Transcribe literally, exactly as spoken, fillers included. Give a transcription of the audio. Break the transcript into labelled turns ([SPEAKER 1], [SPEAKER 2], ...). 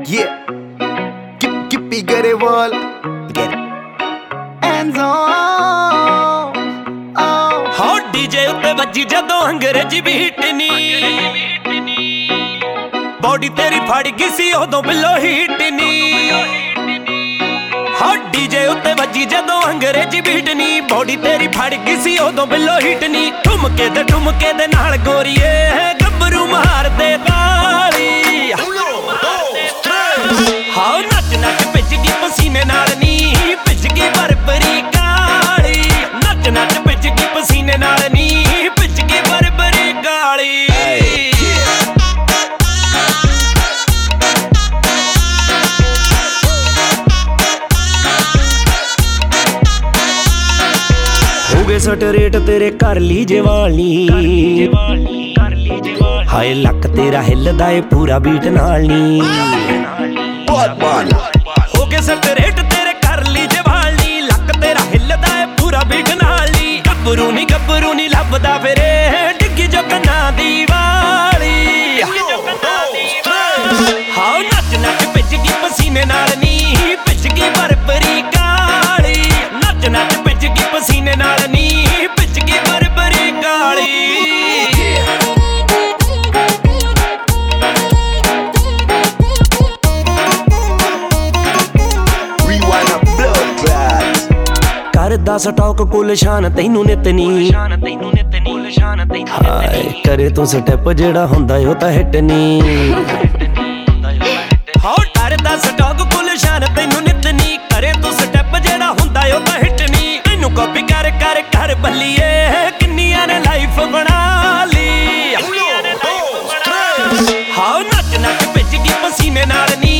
[SPEAKER 1] Yeah, keep keep it get it wall, get it. And on, oh.
[SPEAKER 2] ਹੋ DJ ਉੱਤੇ ਵੱਜੀ ਜਦੋਂ ਅੰਗਰੇਜ਼ੀ beat ਨੀ, ਬੋਡੀ ਤੇਰੀ ਫੜ ਗਈ ਸੀ ਉਦੋਂ ਬਿੱਲੋ ਹੀਟ ਨੀ। ਹੋ ਡੀਜੇ ਉੱਤੇ ਵੱਜੀ ਜਦੋਂ ਅੰਗਰੇਜ਼ੀ ਬੀਟ ਨੀ, ਬੋਡੀ ਤੇਰੀ ਫੜ ਗਈ ਸੀ ਉਦੋਂ ਬਿੱਲੋ ਹੀਟ ਨੀ। ਠੁਮਕੇ ਦੇ ਠੁਮਕੇ ਦੇ ਨਾਲ ਗੋਰੀਏ ਗੱਭਰੂ ਮਾਰਦੇ ਤਾਲੀ। ਹਾਂ ਨੱਚ ਨੱਚ ਭਿੱਜ ਗਈ ਪਸੀਨੇ ਨਾਲ ਨੀ, ਭਿੱਜ ਗਈ ਬਰਬਰੀ ਕਾਲੀ। ਨੱਚ ਨੱਚ ਭਿੱਜ ਗਈ ਪਸੀਨੇ ਨਾਲ ਨੀ, ਭਿੱਜ ਗਈ ਬਰਬਰੀ ਕਾਲੀ। ਹੋ ਗਏ ਸਟ ਰੇਟ ਤੇਰੇ ਕਰ ਲਈ ਜਵਾਨੀ, ਹਾਏ ਲੱਕ ਤੇਰਾ ਹਿੱਲਦਾ ਏ ਪੂਰਾ ਬੀਟ ਨਾਲ ਨੀ। ਹੋ ਗਏ ਸਟ ਰੇਟ ਤੇਰੇ ਕਰ ਲਈ ਜਵਾਨੀ, ਲੱਕ ਤੇਰਾ ਹਿੱਲਦਾ ਏ ਪੂਰਾ ਬੀਟ ਨਾਲ ਨੀ। ਗੱਭਰੂ ਨੀ ਗੱਭਰੂ ਨੀ ਲੱਭਦਾ ਫਿਰੇ ਡਿੱਗੀ ਜੋ ਕੰਨਾਂ ਦੀ ਵਾਲੀ। ਹਾਂ ਨੱਚ ਨੱਚ ਭਿੱਜ ਗਈ ਪਸੀਨੇ ਨਾਲ ਨੀ, ਭਿੱਜ ਗਈ ਬਰਬਰੀ ਕਾਲੀ। ਨੱਚ ਨੱਚ ਭਿੱਜ ਗਈ ਪਸੀਨੇ ਨਾਲ ਨੀ, ਭਿੱਜ ਗਈ ਬਰਬਰੀ ਕਾਲੀ। ਕਰਦਾ ਸਟਾਕ ਕੁਲ ਸ਼ਾਨ ਤੈਨੂੰ ਨਿਤ ਨੀ, ਹਾਏ ਕਰੇ ਤੂੰ ਸਟੈਪ ਜਿਹੜਾ ਹੁੰਦਾ ਉਹ ਤਾਂ ਹਿੱਟ ਨੀ। ਹੋ ਡਰਦਾ ਸਟਾਕ ਕੁਲ ਸ਼ਾਨ ਤੈਨੂੰ ਨਿਤ ਨੀ, ਕਰੇ ਤੂੰ ਸਟੈਪ ਜਿਹੜਾ ਹੁੰਦਾ ਉਹ ਤਾਂ ਹਿੱਟ ਨੀ। ਤੈਨੂੰ ਕਾਪੀ ਕਰ ਕਰ ਕਰ ਬੱਲੀਏ ਕਿੰਨੀਆਂ ਨੇ ਲਾਈਫ ਬਣਾ ਲਈ। ਹਾਂ ਨੱਚ ਨੱਚ ਭਿੱਜ ਗਈ ਪਸੀਨੇ ਨਾਲ ਨੀ,